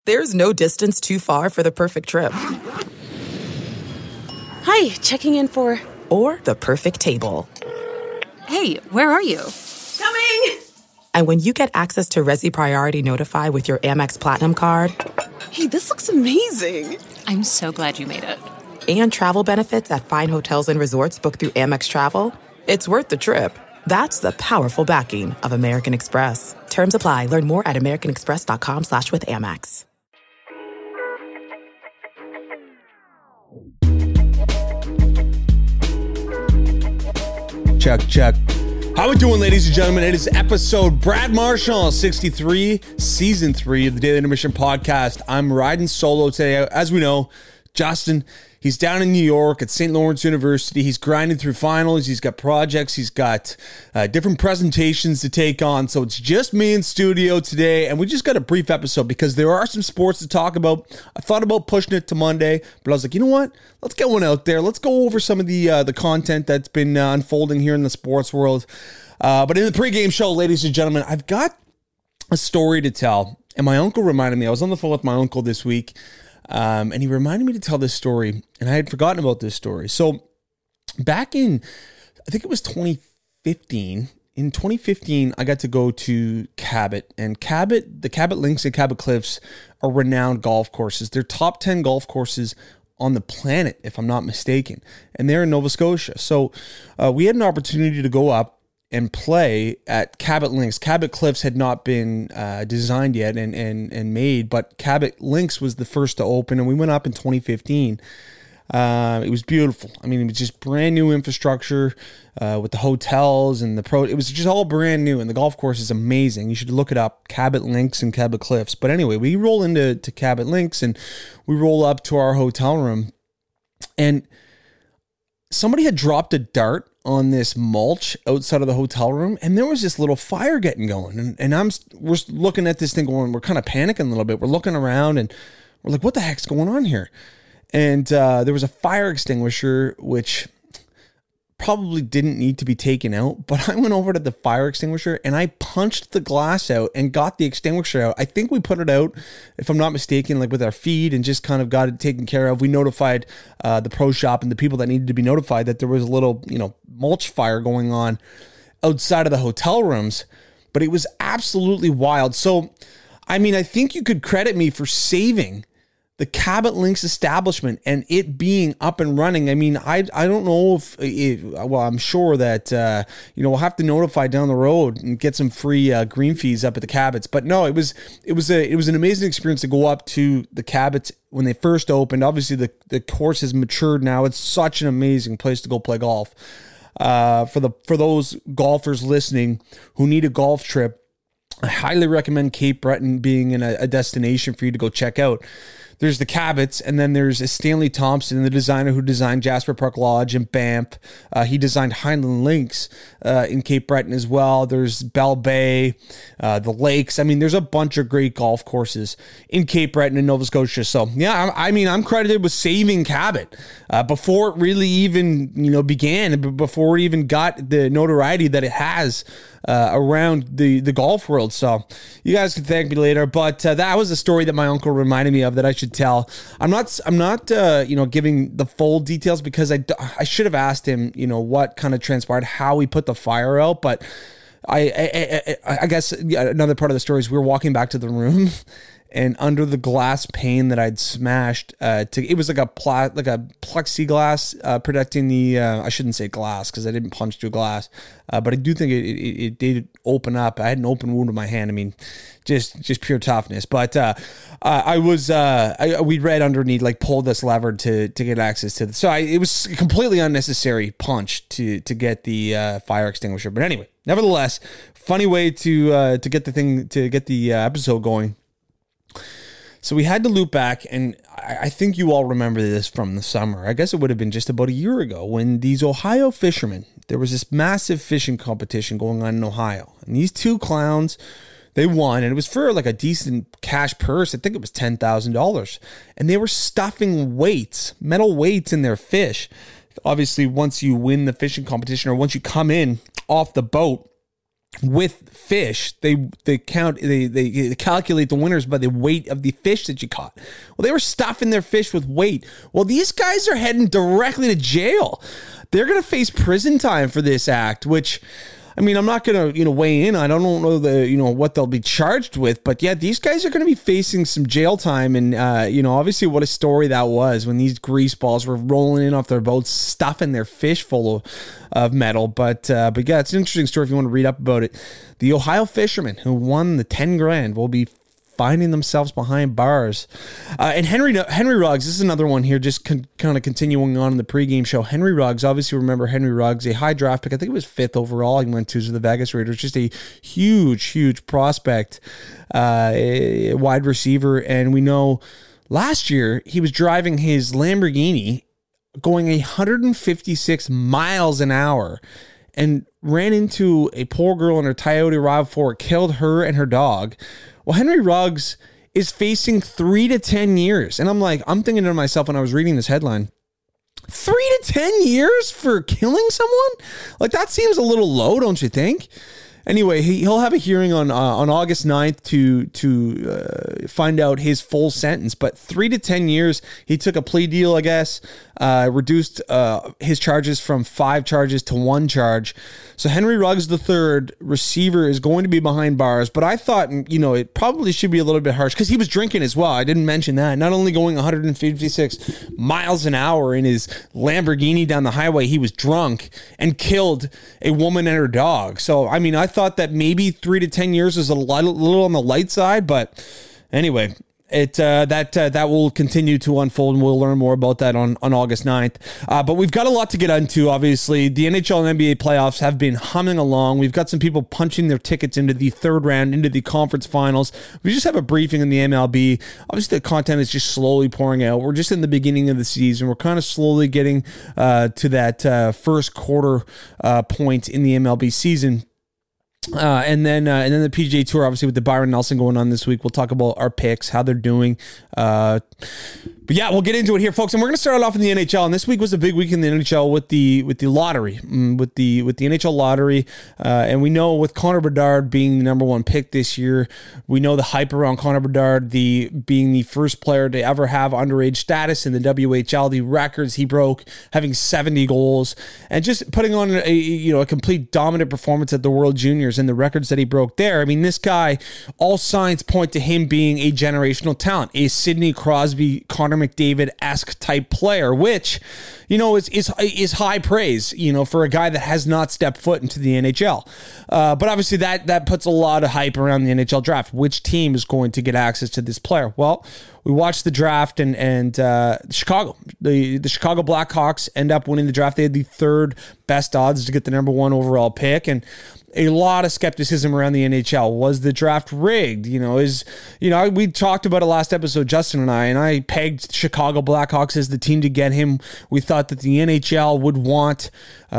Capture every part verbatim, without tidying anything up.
There's no distance too far for the perfect trip. Hi, checking in for... Or the perfect table. Hey, where are you? Coming! And when you get access to Resi Priority Notify with your Amex Platinum card... Hey, this looks amazing. I'm so glad you made it. And travel benefits at fine hotels and resorts booked through Amex Travel, it's worth the trip. That's the powerful backing of American Express. Terms apply. Learn more at americanexpress.com slash with Amex. Check, check. How we doing, ladies and gentlemen? It is episode Brad Marshall, sixty-three, season three of the Daily Intermission podcast. I'm riding solo today. As we know, Justin, he's down in New York at Saint Lawrence University. He's grinding through finals. He's got projects. He's got uh, different presentations to take on. So it's just me in studio today. And we just got a brief episode because there are some sports to talk about. I thought about pushing it to Monday, but I was like, you know what? Let's get one out there. Let's go over some of the uh, the content that's been uh, unfolding here in the sports world. Uh, but in the pregame show, ladies and gentlemen, I've got a story to tell. And my uncle reminded me. I was on the phone with my uncle this week. Um, and he reminded me to tell this story, and I had forgotten about this story. So back in, I think it was twenty fifteen, in twenty fifteen, I got to go to Cabot, and Cabot, the Cabot Links and Cabot Cliffs are renowned golf courses. They're top ten golf courses on the planet, if I'm not mistaken, and they're in Nova Scotia. So uh, we had an opportunity to go up and play at Cabot Links. Cabot Cliffs had not been uh, designed yet and, and and made, but Cabot Links was the first to open, and we went up in twenty fifteen. Uh, it was beautiful. I mean, it was just brand new infrastructure uh, with the hotels and the pro. It was just all brand new, and the golf course is amazing. You should look it up, Cabot Links and Cabot Cliffs. But anyway, we roll into to Cabot Links, and we roll up to our hotel room, and somebody had dropped a dart on this mulch outside of the hotel room, and there was this little fire getting going, and, and I'm we're looking at this thing going, we're kind of panicking a little bit. We're looking around, and we're like, what the heck's going on here? And uh, there was a fire extinguisher, which probably didn't need to be taken out, but I went over to the fire extinguisher and I punched the glass out and got the extinguisher out. I think we put it out, if I'm not mistaken, like with our feet, and just kind of got it taken care of. We notified uh, the pro shop and the people that needed to be notified that there was a little, you know, mulch fire going on outside of the hotel rooms, but it was absolutely wild. So, I mean, I think you could credit me for saving the Cabot Links establishment and it being up and running. I mean, I I don't know if, if well, I'm sure that, uh, you know, we'll have to notify down the road and get some free uh, green fees up at the Cabots. But no, it was it was a it was an amazing experience to go up to the Cabots when they first opened. Obviously, the, the course has matured now. It's such an amazing place to go play golf. Uh, for the for those golfers listening who need a golf trip, I highly recommend Cape Breton being in a, a destination for you to go check out. There's the Cabots, and then there's Stanley Thompson, the designer who designed Jasper Park Lodge in Banff. Uh, he designed Highland Links uh, in Cape Breton as well. There's Bell Bay, uh, the lakes. I mean, there's a bunch of great golf courses in Cape Breton and Nova Scotia. So, yeah, I, I mean, I'm credited with saving Cabot uh, before it really even, you know, began, before it even got the notoriety that it has uh, around the, the golf world. So, you guys can thank me later. But uh, that was a story that my uncle reminded me of that I should tell. I'm not, I'm not, uh, you know, giving the full details because I, I should have asked him, you know, what kind of transpired, how he put the fire out. But I, I, I, I guess another part of the story is we were walking back to the room, and under the glass pane that I'd smashed, uh, to it was like a pla- like a plexiglass uh, protecting the. Uh, I shouldn't say glass because I didn't punch through glass, uh, but I do think it, it it did open up. I had an open wound in my hand. I mean, just just pure toughness. But uh, uh, I was uh, I, we read underneath, like, pull this lever to to get access to the. So I, it was a completely unnecessary punch to to get the uh, fire extinguisher. But anyway, nevertheless, funny way to uh, to get the thing to get the uh, episode going. So we had to loop back, and I think you all remember this from the summer. I guess it would have been just about a year ago when these Ohio fishermen, there was this massive fishing competition going on in Ohio. And these two clowns, they won, and it was for like a decent cash purse. I think it was ten thousand dollars. And they were stuffing weights, metal weights in their fish. Obviously, once you win the fishing competition or once you come in off the boat, with fish. They they count they they calculate the winners by the weight of the fish that you caught. Well, they were stuffing their fish with weight. Well, these guys are heading directly to jail. They're going to face prison time for this act, which, I mean, I'm not going to, you know, weigh in. I don't know the, you know, what they'll be charged with, but yeah, these guys are going to be facing some jail time. And, uh, you know, obviously what a story that was when these grease balls were rolling in off their boats, stuffing their fish full of, of metal. But, uh, but yeah, it's an interesting story if you want to read up about it. The Ohio fishermen who won the ten grand will be finding themselves behind bars. Uh, and Henry Henry Ruggs, this is another one here, just con- kind of continuing on in the pregame show. Henry Ruggs, obviously remember Henry Ruggs, a high draft pick. I think it was fifth overall. He went to the Vegas Raiders. Just a huge, huge prospect, uh, a wide receiver. And we know last year he was driving his Lamborghini going one hundred fifty-six miles an hour and ran into a poor girl in her Toyota RAV four, killed her and her dog. Well, Henry Ruggs is facing three to ten years. And I'm like, I'm thinking to myself when I was reading this headline, three to ten years for killing someone? Like, that seems a little low, don't you think? Anyway, he, he'll have a hearing on uh, on August ninth to to uh, find out his full sentence. But three to ten years, he took a plea deal, I guess, uh, reduced uh, his charges from five charges to one charge. So Henry Ruggs the third, receiver, is going to be behind bars. But I thought, you know, it probably should be a little bit harsh because he was drinking as well. I didn't mention that. Not only going one hundred fifty-six miles an hour in his Lamborghini down the highway, he was drunk and killed a woman and her dog. So, I mean, I thought that maybe three to ten years is a little, little on the light side, but anyway, it uh, that uh, that will continue to unfold, and we'll learn more about that on, on August ninth. Uh, but we've got a lot to get into, obviously. The N H L and N B A playoffs have been humming along. We've got some people punching their tickets into the third round, into the conference finals. We just have a briefing in the M L B. Obviously, the content is just slowly pouring out. We're just in the beginning of the season. We're kind of slowly getting uh, to that uh, first quarter uh, point in the M L B season. Uh, and then uh, and then the P G A Tour, obviously, with the Byron Nelson going on this week. We'll talk about our picks, how they're doing. Uh, but yeah, we'll get into it here, folks. And we're going to start it off in the N H L. And this week was a big week in the N H L with the with the lottery, with the with the N H L lottery. Uh, and we know with Connor Bedard being the number one pick this year, we know the hype around Connor Bedard, the being the first player to ever have underage status in the W H L, the records he broke, having seventy goals, and just putting on a you know a complete dominant performance at the World Juniors. And the records that he broke there. I mean, this guy, all signs point to him being a generational talent, a Sidney Crosby, Connor McDavid-esque type player, which, you know, is is is high praise, you know, for a guy that has not stepped foot into the N H L. Uh, but obviously that that puts a lot of hype around the N H L draft. Which team is going to get access to this player? Well, we watched the draft, and and uh, Chicago, the the Chicago Blackhawks end up winning the draft. They had the third best odds to get the number one overall pick, and a lot of skepticism around the N H L. Was the draft rigged? You know, is you know we talked about it last episode, Justin and I, and I pegged Chicago Blackhawks as the team to get him. We thought that the N H L would want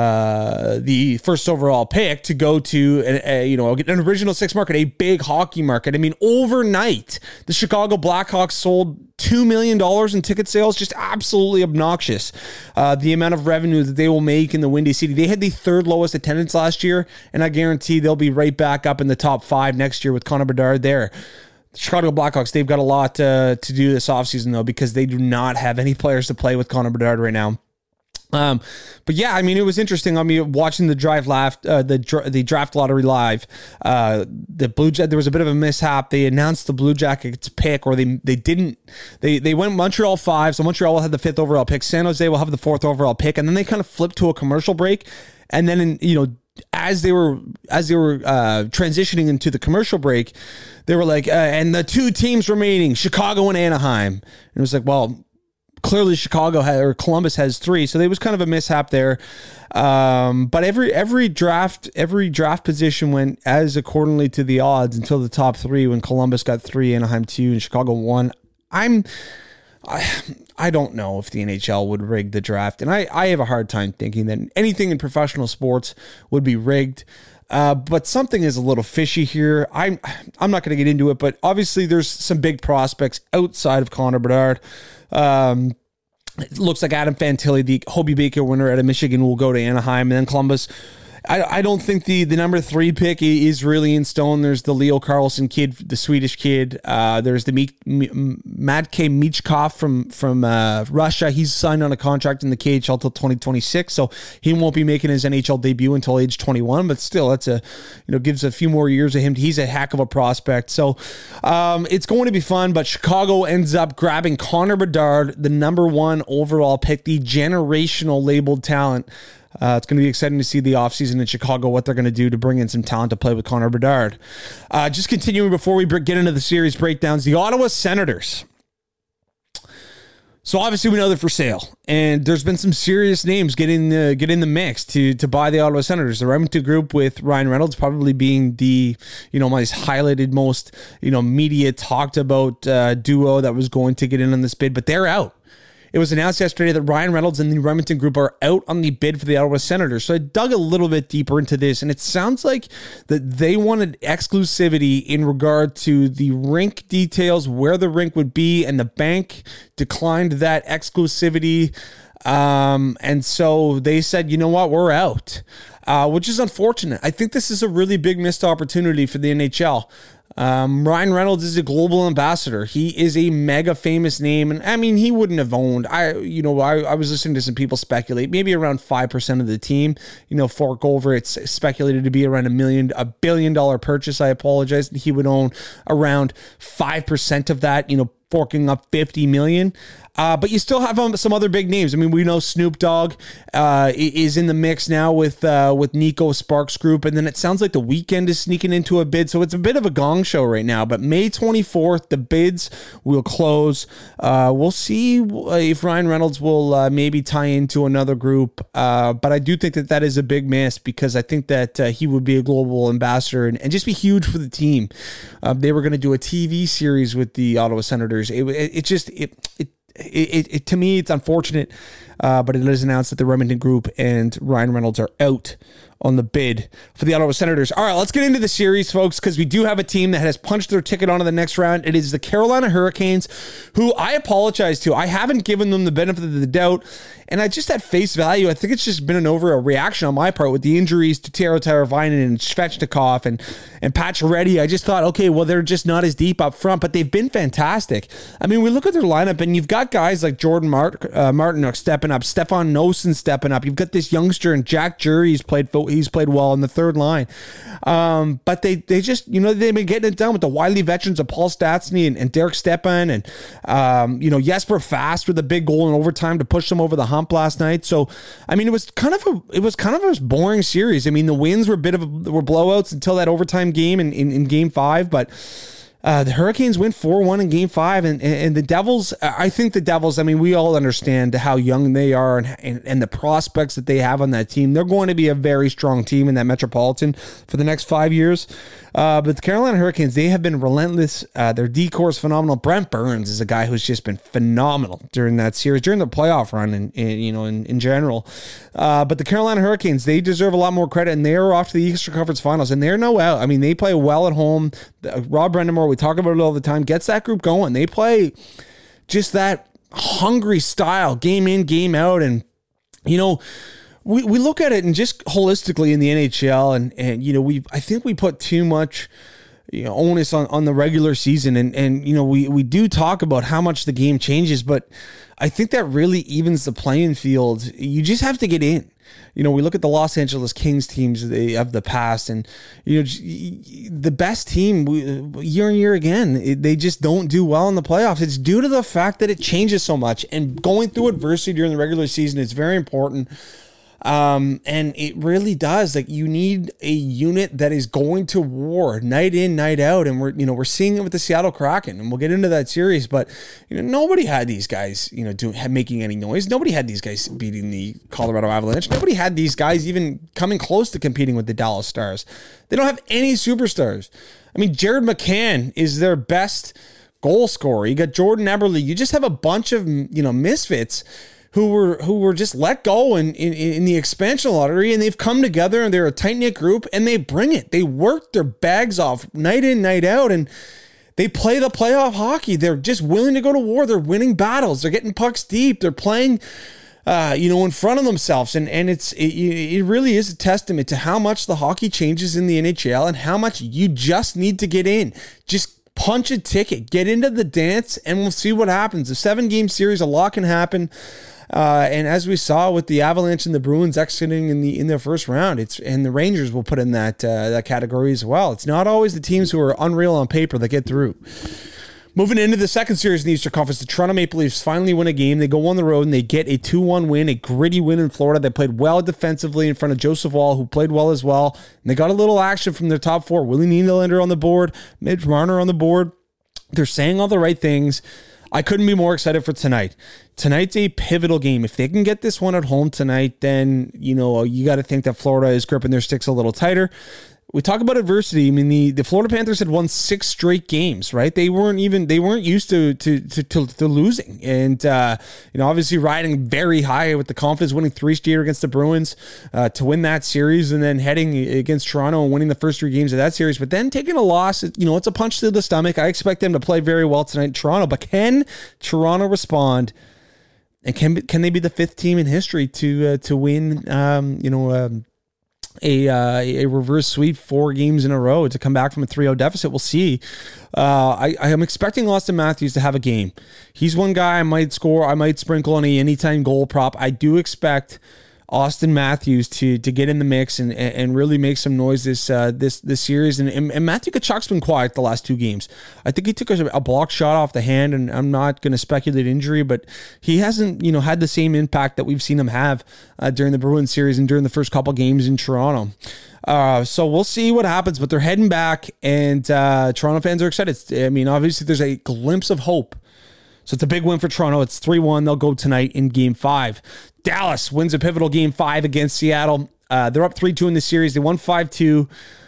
uh, the first overall pick to go to a, a, you know an original six market, a big hockey market. I mean, overnight the Chicago Blackhawks sold two million dollars in ticket sales, just absolutely obnoxious. Uh, the amount of revenue that they will make in the Windy City. They had the third lowest attendance last year, and I guarantee they'll be right back up in the top five next year with Connor Bedard there. The Chicago Blackhawks, they've got a lot uh, to do this offseason, though, because they do not have any players to play with Connor Bedard right now. Um, but yeah, I mean, it was interesting. I mean, watching the drive laugh, uh, the the draft lottery live. Uh, the Blue Jack, there was a bit of a mishap. They announced the Blue Jackets pick, or they they didn't. They they went Montreal five, so Montreal had the fifth overall pick. San Jose will have the fourth overall pick, and then they kind of flipped to a commercial break, and then in, you know. As they were as they were uh, transitioning into the commercial break, they were like, uh, and the two teams remaining, Chicago and Anaheim. And it was like, well, clearly Chicago had, or Columbus has three, so there was kind of a mishap there. Um, but every every draft every draft position went as accordingly to the odds until the top three, when Columbus got three, Anaheim two, and Chicago one. I'm I, I don't know if the N H L would rig the draft, and I, I have a hard time thinking that anything in professional sports would be rigged. Uh, but something is a little fishy here. I'm I'm not going to get into it, but obviously there's some big prospects outside of Connor Bedard. Um, it looks like Adam Fantilli, the Hobey Baker winner out of Michigan, will go to Anaheim, and then Columbus I, I don't think the, the number three pick is really in stone. There's the Leo Carlson kid, the Swedish kid. Uh, there's the Mik- M- Matkay Michkov from from uh, Russia. He's signed on a contract in the K H L till twenty twenty-six, so he won't be making his N H L debut until age twenty-one. But still, that's a you know gives a few more years of him. He's a heck of a prospect. So um, it's going to be fun. But Chicago ends up grabbing Connor Bedard, the number one overall pick, the generational labeled talent. Uh, it's going to be exciting to see the offseason in Chicago, what they're going to do to bring in some talent to play with Connor Bedard. Uh, just continuing before we get into the series breakdowns, the Ottawa Senators. So obviously we know they're for sale, and there's been some serious names getting the get in the mix to to buy the Ottawa Senators. The Remington Group with Ryan Reynolds probably being the you know most highlighted, most you know media talked about uh, duo that was going to get in on this bid, but they're out. It was announced yesterday that Ryan Reynolds and the Remington Group are out on the bid for the Ottawa Senators. So I dug a little bit deeper into this, and it sounds like that they wanted exclusivity in regard to the rink details, where the rink would be, and the bank declined that exclusivity. Um, and so they said, you know what, we're out, uh, which is unfortunate. I think this is a really big missed opportunity for the N H L. Um, Ryan Reynolds is a global ambassador. He is a mega famous name. And I mean, he wouldn't have owned, I, you know, I, I was listening to some people speculate maybe around five percent of the team, you know, fork over. It's speculated to be around a million, a billion dollar purchase. I apologize. He would own around five percent of that, you know, forking up fifty million. Uh, but you still have um, some other big names. I mean, we know Snoop Dogg uh, is in the mix now with uh, with Nico Sparks Group, and then it sounds like The Weeknd is sneaking into a bid. So it's a bit of a gong show right now. But May twenty-fourth, the bids will close. Uh, we'll see if Ryan Reynolds will uh, maybe tie into another group. Uh, but I do think that that is a big miss, because I think that uh, he would be a global ambassador and, and just be huge for the team. Uh, they were going to do a T V series with the Ottawa Senators. It, it, it just it it. It, it, to me, it's unfortunate, uh, but it is announced that the Remington Group and Ryan Reynolds are out on the bid for the Ottawa Senators. All right, let's get into the series, folks, because we do have a team that has punched their ticket onto the next round. It is the Carolina Hurricanes, who I apologize to. I haven't given them the benefit of the doubt, and I just at face value, I think it's just been an overreaction on my part with the injuries to Taro Teravainen and Svechnikov and, and Pacioretty. I just thought, okay, well, they're just not as deep up front, but they've been fantastic. I mean, we look at their lineup, and you've got guys like Jordan Mart, uh, Martinook stepping up, Stefan Noesen stepping up. You've got this youngster and Jack Jury. He's played he's played well in the third line. Um, but they they just, you know, they've been getting it done with the wily veterans of Paul Stastny and, and Derek Stepan and, um, you know, Jesper Fast with a big goal in overtime to push them over the hump last night. So, I mean, it was kind of a, it was kind of a boring series. I mean, the wins were a bit of a, were blowouts until that overtime game in, in, in game five, but Uh, the Hurricanes win four one in game five, and, and the Devils, I think the Devils, I mean, we all understand how young they are and, and, and the prospects that they have on that team. They're going to be a very strong team in that Metropolitan for the next five years. Uh, but the Carolina Hurricanes, they have been relentless. Uh, their decor is phenomenal. Brent Burns is a guy who's just been phenomenal during that series, during the playoff run, and you know, in, in general. Uh, but the Carolina Hurricanes, they deserve a lot more credit, and they're off to the Eastern Conference Finals, and they're no out. I mean, they play well at home. Rob Brendamore, we talk about it all the time, gets that group going. They play just that hungry style, game in, game out, and you know, we, we look at it and just holistically in the N H L, and and you know, we I think we put too much, you know, onus on, on the regular season, and and you know, we we do talk about how much the game changes, but I think that really evens the playing field. You just have to get in. You know, we look at the Los Angeles Kings teams of the past, and you know, the best team year and year again, they just don't do well in the playoffs. It's due to the fact that it changes so much, and going through adversity during the regular season is very important. Um, and it really does. Like, you need a unit that is going to war night in, night out. And we're, you know, we're seeing it with the Seattle Kraken, and we'll get into that series, but you know, nobody had these guys, you know, doing, making any noise. Nobody had these guys beating the Colorado Avalanche. Nobody had these guys even coming close to competing with the Dallas Stars. They don't have any superstars. I mean, Jared McCann is their best goal scorer. You got Jordan Eberle. You just have a bunch of, you know, misfits who were who were just let go in, in, in the expansion lottery, and they've come together, and they're a tight-knit group, and they bring it. They work their bags off night in, night out, and they play the playoff hockey. They're just willing to go to war. They're winning battles. They're getting pucks deep. They're playing uh, you know, in front of themselves. And, and it's, it, it really is a testament to how much the hockey changes in the N H L and how much you just need to get in. Just punch a ticket, get into the dance, and we'll see what happens. A seven game series, a lot can happen. Uh, and as we saw with the Avalanche and the Bruins exiting in the in their first round, it's and the Rangers will put in that uh, that category as well. It's not always the teams who are unreal on paper that get through. Moving into the second series in the Eastern Conference, the Toronto Maple Leafs finally win a game. They go on the road and they get a two one win, a gritty win in Florida. They played well defensively in front of Joseph Woll, who played well as well. And they got a little action from their top four. Willie Nylander on the board, Mitch Marner on the board. They're saying all the right things. I couldn't be more excited for tonight. Tonight's a pivotal game. If they can get this one at home tonight, then, you know, you got to think that Florida is gripping their sticks a little tighter. We talk about adversity. I mean, the, the Florida Panthers had won six straight games, right? They weren't even, they weren't used to to to, to, to losing. And, uh, you know, obviously riding very high with the confidence, winning three straight against the Bruins uh, to win that series, and then heading against Toronto and winning the first three games of that series. But then taking a loss, you know, it's a punch to the stomach. I expect them to play very well tonight in Toronto. But can Toronto respond? And can can they be the fifth team in history to uh, to win, um, you know, um, a uh, a reverse sweep four games in a row to come back from a three oh deficit? We'll see. Uh, I, I am expecting Austin Matthews to have a game. He's one guy I might score. I might sprinkle on a anytime goal prop. I do expect Austin Matthews to to get in the mix and and really make some noise this uh, this this series. And, and, and Matthew Tkachuk's been quiet the last two games. I think he took a, a block shot off the hand, and I'm not going to speculate injury, but he hasn't, you know, had the same impact that we've seen him have uh, during the Bruins series and during the first couple games in Toronto. Uh, so we'll see what happens, but they're heading back, and uh, Toronto fans are excited. I mean, obviously there's a glimpse of hope. So it's a big win for Toronto. It's three one. They'll go tonight in game five. Dallas wins a pivotal game five against Seattle. Uh, they're up three two in the series. They won five two.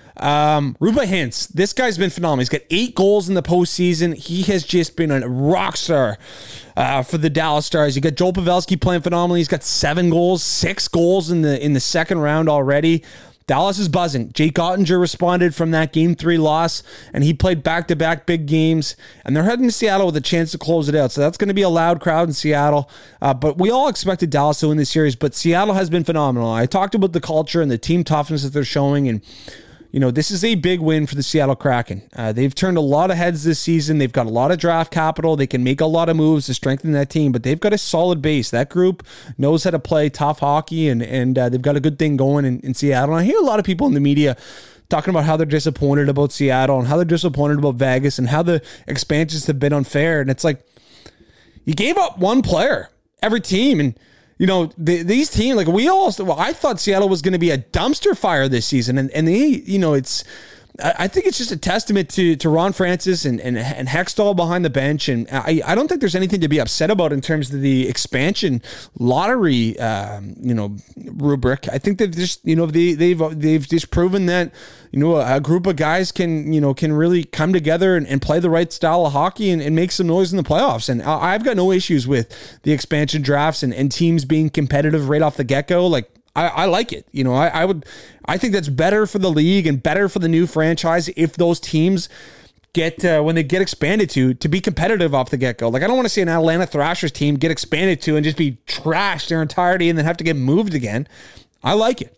Um, Roope Hintz, this guy's been phenomenal. He's got eight goals in the postseason. He has just been a rock star uh, for the Dallas Stars. You got Joel Pavelski playing phenomenally. He's got seven goals, six goals in the in the second round already. Dallas is buzzing. Jake Ottinger responded from that game three loss, and he played back-to-back big games, and they're heading to Seattle with a chance to close it out. So that's going to be a loud crowd in Seattle. Uh, but we all expected Dallas to win this series, but Seattle has been phenomenal. I talked about the culture and the team toughness that they're showing, and you know, this is a big win for the Seattle Kraken. Uh, they've turned a lot of heads this season. They've got a lot of draft capital. They can make a lot of moves to strengthen that team, but they've got a solid base. That group knows how to play tough hockey, and and uh, they've got a good thing going in, in Seattle. And I hear a lot of people in the media talking about how they're disappointed about Seattle and how they're disappointed about Vegas and how the expansions have been unfair. And it's like, you gave up one player, every team, and you know, the, these teams, like we all, well, I thought Seattle was going to be a dumpster fire this season. And, and they, you know, it's, I think it's just a testament to to Ron Francis and, and, and Hextall behind the bench. And I, I don't think there's anything to be upset about in terms of the expansion lottery, um, you know, rubric. I think they've just, you know, they, they've, they've just proven that, you know, a group of guys can, you know, can really come together and, and play the right style of hockey and, and make some noise in the playoffs. And I've got no issues with the expansion drafts and, and teams being competitive right off the get-go. Like, I, I like it. You know, I, I would, I think that's better for the league and better for the new franchise if those teams get, uh, when they get expanded to, to be competitive off the get-go. Like, I don't want to see an Atlanta Thrashers team get expanded to and just be trashed their entirety and then have to get moved again. I like it.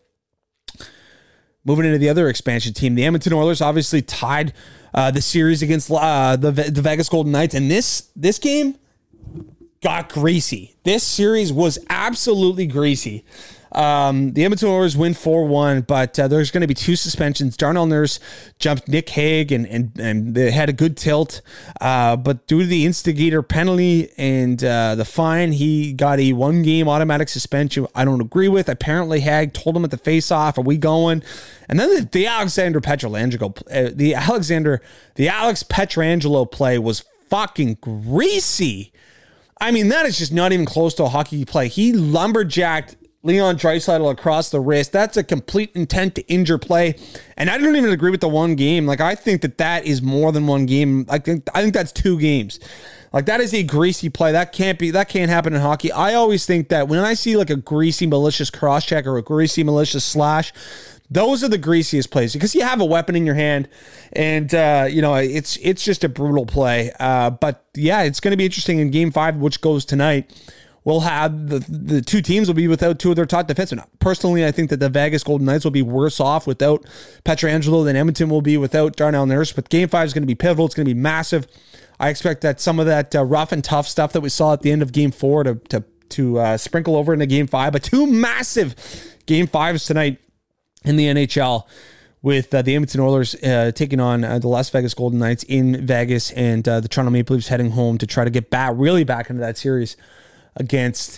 Moving into the other expansion team, the Edmonton Oilers obviously tied uh, the series against uh, the, the Vegas Golden Knights. And this, this game got greasy. This series was absolutely greasy. Um, the Edmonton Oilers win four one, but uh, there's going to be two suspensions. Darnell Nurse jumped Nick Hague, and and, and they had a good tilt. Uh, but due to the instigator penalty and uh, the fine, he got a one-game automatic suspension. I don't agree with. Apparently, Hague told him at the face-off, "Are we going?" And then the, the Alexander Pietrangelo, uh, the Alexander, the Alex Pietrangelo play was fucking greasy. I mean, that is just not even close to a hockey play. He lumberjacked Leon Draisaitl across the wrist. That's a complete intent to injure play. And I don't even agree with the one game. Like, I think that that is more than one game. I think, I think that's two games. Like, that is a greasy play. That can't be, that can't happen in hockey. I always think that when I see like a greasy malicious cross check or a greasy malicious slash, those are the greasiest plays because you have a weapon in your hand, and uh, you know it's it's just a brutal play. Uh, but yeah, it's going to be interesting in Game Five, which goes tonight. will have the the two teams will be without two of their top defensemen. Personally, I think that the Vegas Golden Knights will be worse off without Pietrangelo than Edmonton will be without Darnell Nurse. But game five is going to be pivotal. It's going to be massive. I expect that some of that uh, rough and tough stuff that we saw at the end of game four to to to uh, sprinkle over into game five. But two massive game fives tonight in the N H L, with uh, the Edmonton Oilers uh, taking on uh, the Las Vegas Golden Knights in Vegas, and uh, the Toronto Maple Leafs heading home to try to get back, really back into that series against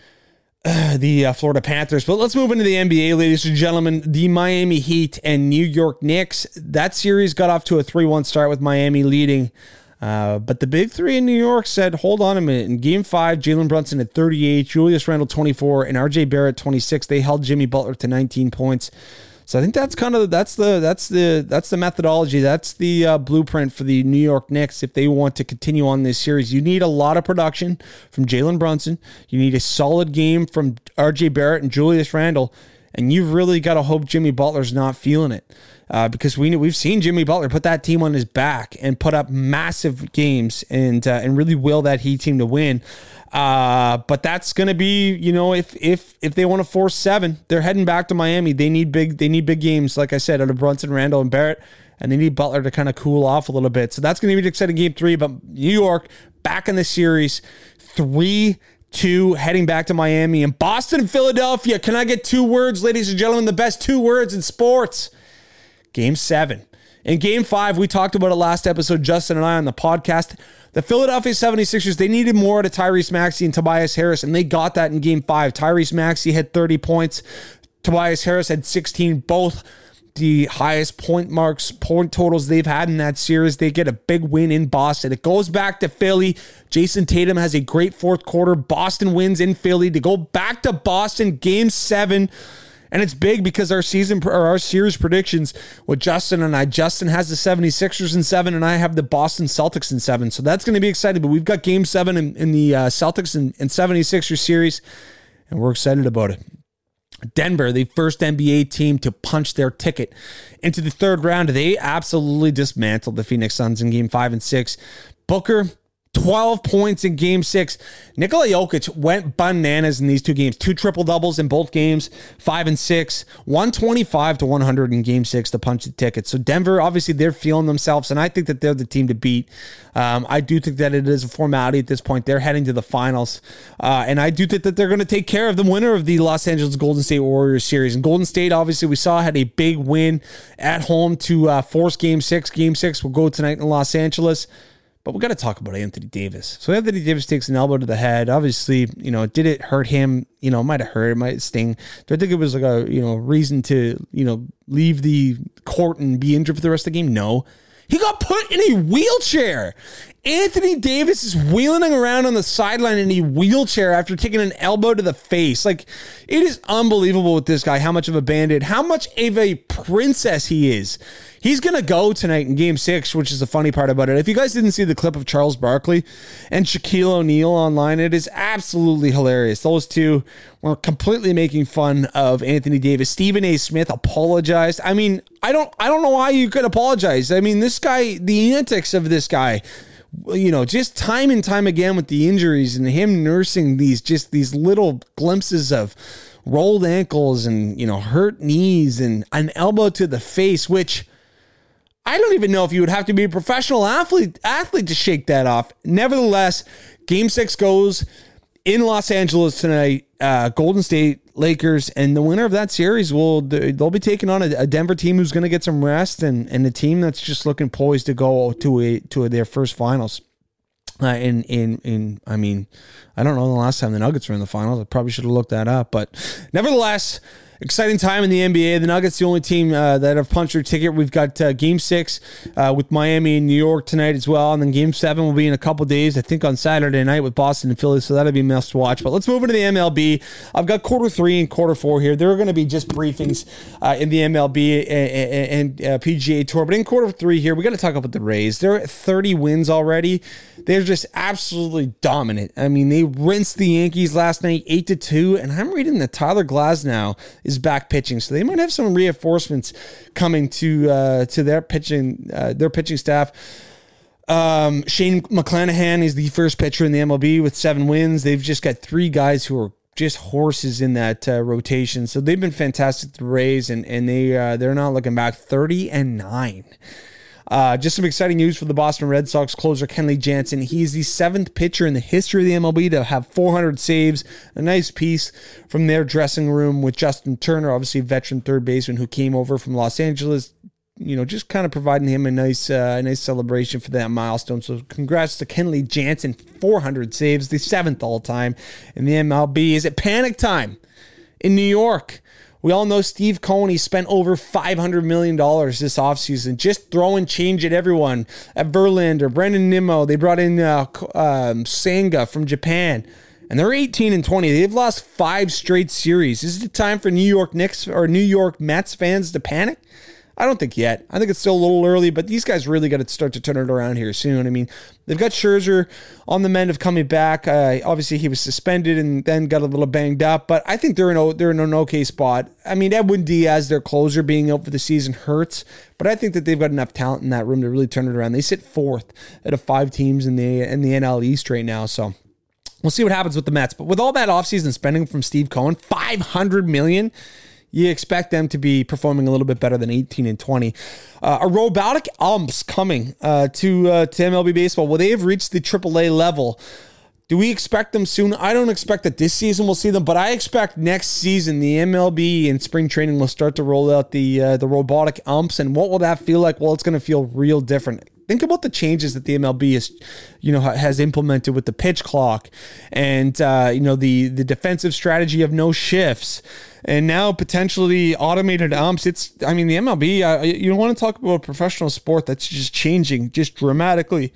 uh, the uh, Florida Panthers. But let's move into the N B A, ladies and gentlemen. The Miami Heat and New York Knicks. That series got off to a three one start with Miami leading. Uh, but the big three in New York said, hold on a minute. In game five, Jalen Brunson at thirty-eight, Julius Randle twenty-four, and R J Barrett twenty-six. They held Jimmy Butler to nineteen points. So I think that's kind of that's the that's the that's the methodology. That's the uh, blueprint for the New York Knicks if they want to continue on this series. You need a lot of production from Jalen Brunson. You need a solid game from R J Barrett and Julius Randle, and you've really got to hope Jimmy Butler's not feeling it. Uh, because we we've seen Jimmy Butler put that team on his back and put up massive games and uh, and really will that Heat team to win. Uh, but that's going to be, you know, if if if they want to force seven, they're heading back to Miami. They need big they need big games, like I said, out of Brunson, Randle, and Barrett, and they need Butler to kind of cool off a little bit. So that's going to be an exciting game three. But New York back in the series, three. Two heading back to Miami, and Boston and Philadelphia. Can I get two words, ladies and gentlemen? The best two words in sports. Game seven. In game five, we talked about it last episode, Justin and I on the podcast. The Philadelphia seventy-sixers, they needed more out of Tyrese Maxey and Tobias Harris, and they got that in game five. Tyrese Maxey had thirty points. Tobias Harris had sixteen, both the highest point marks, point totals they've had in that series. They get a big win in Boston. It goes back to Philly. Jason Tatum has a great fourth quarter. Boston wins in Philly to go back to Boston, game seven. And it's big because our season or our series predictions with Justin and I, Justin has the seventy-sixers in seven, and I have the Boston Celtics in seven. So that's going to be exciting. But we've got game seven in, in the uh, Celtics and, and seventy-sixers series, and we're excited about it. Denver, the first N B A team to punch their ticket into the third round. They absolutely dismantled the Phoenix Suns in game five and six. Booker, twelve points in game six. Nikola Jokic went bananas in these two games. Two triple-doubles in both games, five and six. one twenty-five to one hundred in game six to punch the ticket. So Denver, obviously, they're feeling themselves, and I think that they're the team to beat. Um, I do think that it is a formality at this point. They're heading to the finals, uh, and I do think that they're going to take care of the winner of the Los Angeles Golden State Warriors series. And Golden State, obviously, we saw had a big win at home to uh, force game six. Game six will go tonight in Los Angeles. But we got to talk about Anthony Davis. So Anthony Davis takes an elbow to the head. Obviously, you know, did it hurt him? You know, it might have hurt, it might sting. Do I think it was like a, you know, reason to, you know, leave the court and be injured for the rest of the game? No. He got put in a wheelchair. Anthony Davis is wheeling around on the sideline in a wheelchair after taking an elbow to the face. Like, it is unbelievable with this guy, how much of a bandit, how much of a princess he is. He's going to go tonight in game six, which is the funny part about it. If you guys didn't see the clip of Charles Barkley and Shaquille O'Neal online, it is absolutely hilarious. Those two were completely making fun of Anthony Davis. Stephen A. Smith apologized. I mean, I don't, I don't know why you could apologize. I mean, this guy, the antics of this guy, you know, just time and time again with the injuries and him nursing these, just these little glimpses of rolled ankles and, you know, hurt knees and an elbow to the face, which I don't even know if you would have to be a professional athlete athlete to shake that off. Nevertheless, game six goes in Los Angeles tonight. Uh, Golden State, Lakers, and the winner of that series will they'll be taking on a, a Denver team who's going to get some rest, and, and a team that's just looking poised to go to a to a, their first finals. Uh, in in in I mean, I don't know the last time the Nuggets were in the finals. I probably should have looked that up, but nevertheless, exciting time in the N B A. The Nuggets, the only team uh, that have punched their ticket. We've got uh, Game Six uh, with Miami and New York tonight as well, and then Game Seven will be in a couple days. I think on Saturday night with Boston and Philly, so that'll be a must watch. But let's move into the M L B. I've got quarter three and quarter four here. There are going to be just briefings uh, in the M L B and, and uh, P G A Tour, but in quarter three here, we got to talk about the Rays. They're at thirty wins already. They're just absolutely dominant. I mean, they rinsed the Yankees last night, eight to two, and I'm reading that Tyler Glasnow is back pitching, so they might have some reinforcements coming to uh, to their pitching uh, their pitching staff. Um, Shane McClanahan is the first pitcher in the M L B with seven wins. They've just got three guys who are just horses in that uh, rotation. So they've been fantastic to raise, and and they uh, they're not looking back. thirty and nine. Uh, just some exciting news for the Boston Red Sox closer Kenley Jansen. He's the seventh pitcher in the history of the M L B to have four hundred saves. A nice piece from their dressing room with Justin Turner, obviously a veteran third baseman who came over from Los Angeles. You know, just kind of providing him a nice, uh, nice celebration for that milestone. So, congrats to Kenley Jansen, four hundred saves, the seventh all time in the M L B. Is it panic time in New York? We all know Steve Cohen. He spent over five hundred million dollars this offseason just throwing change at everyone. At Verlander, Brendan Nimmo. They brought in uh, um, Senga from Japan. And they're eighteen and twenty. They've lost five straight series. Is it time for New York Knicks or New York Mets fans to panic? I don't think yet. I think it's still a little early, but these guys really got to start to turn it around here soon. I mean, they've got Scherzer on the mend of coming back. Uh, obviously, he was suspended and then got a little banged up, but I think they're in, a, they're in an okay spot. I mean, Edwin Diaz, their closer, being out for the season hurts, but I think that they've got enough talent in that room to really turn it around. They sit fourth out of five teams in the in the N L East right now, so we'll see what happens with the Mets. But with all that offseason spending from Steve Cohen, five hundred million dollars, you expect them to be performing a little bit better than eighteen and twenty. Uh, a robotic umps coming uh, to, uh, to M L B baseball. Well, they have reached the triple A level. Do we expect them soon? I don't expect that this season we'll see them, but I expect next season the M L B and spring training will start to roll out the uh, the robotic umps. And what will that feel like? Well, it's going to feel real different. Think about the changes that the M L B is, you know, has implemented with the pitch clock and uh, you know the the defensive strategy of no shifts, and now potentially automated umps. It's, I mean, the M L B. Uh, you don't want to talk about a professional sport that's just changing just dramatically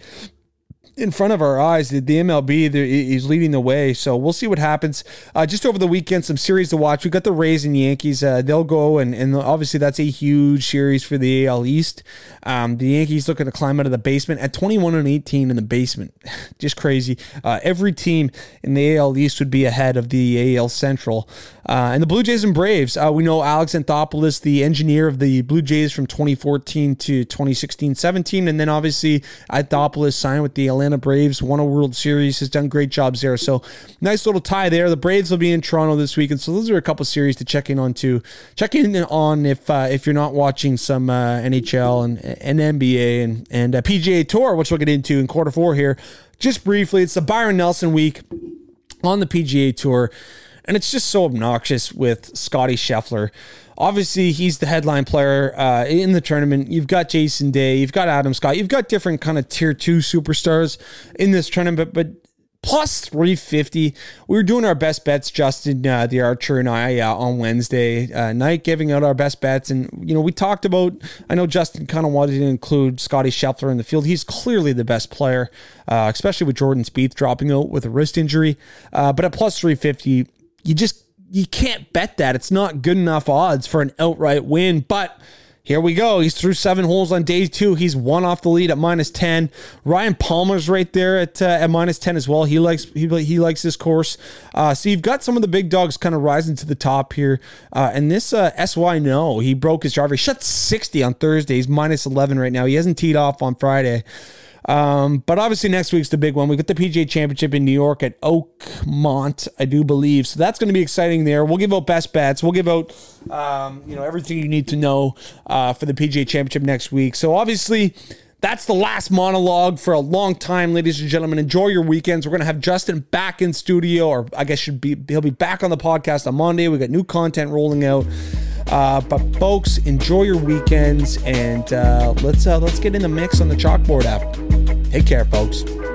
in front of our eyes. The, the M L B is leading the way, so we'll see what happens. Uh, just over the weekend, some series to watch. We got the Rays and Yankees. Uh, they'll go, and, and obviously that's a huge series for the A L East. Um, the Yankees looking to climb out of the basement at twenty-one and eighteen in the basement. Just crazy. Uh, every team in the A L East would be ahead of the A L Central. Uh, and the Blue Jays and Braves. Uh, we know Alex Anthopoulos, the engineer of the Blue Jays from twenty fourteen to twenty sixteen seventeen, and then obviously Anthopoulos signed with the Atlanta Braves, won a World Series, has done great jobs there. So nice little tie there. The Braves will be in Toronto this weekend, so those are a couple series to check in on too. Check in on if uh, if you're not watching some uh, N H L and, and N B A and and uh, P G A Tour, which we'll get into in quarter four here. Just briefly, it's the Byron Nelson week on the P G A Tour. And it's just so obnoxious with Scotty Scheffler. Obviously, he's the headline player uh, in the tournament. You've got Jason Day. You've got Adam Scott. You've got different kind of tier two superstars in this tournament. But, but plus three fifty. We were doing our best bets, Justin, uh, the Archer, and I uh, on Wednesday uh, night, giving out our best bets. And, you know, we talked about, I know Justin kind of wanted to include Scotty Scheffler in the field. He's clearly the best player, uh, especially with Jordan Spieth dropping out with a wrist injury. Uh, but at plus three fifty, you just, you can't bet that. It's not good enough odds for an outright win, but here we go. He's through seven holes on day two. He's one off the lead at minus ten. Ryan Palmer's right there at uh, at minus ten as well. He likes he, he likes this course. Uh, so you've got some of the big dogs kind of rising to the top here. Uh, and this uh, S Y No, he broke his driver. He shot sixty on Thursday. He's minus eleven right now. He hasn't teed off on Friday. Um, but obviously next week's the big one. We've got the P G A Championship in New York at Oakmont, I do believe. So that's going to be exciting there. We'll give out best bets. We'll give out, um, you know, everything you need to know uh, for the P G A Championship next week. So obviously that's the last monologue for a long time, ladies and gentlemen. Enjoy your weekends. We're going to have Justin back in studio, or I guess should be he'll be back on the podcast on Monday. We got new content rolling out. Uh, but folks, enjoy your weekends, and uh, let's uh, let's get in the mix on the Chalkboard app. Take care, folks.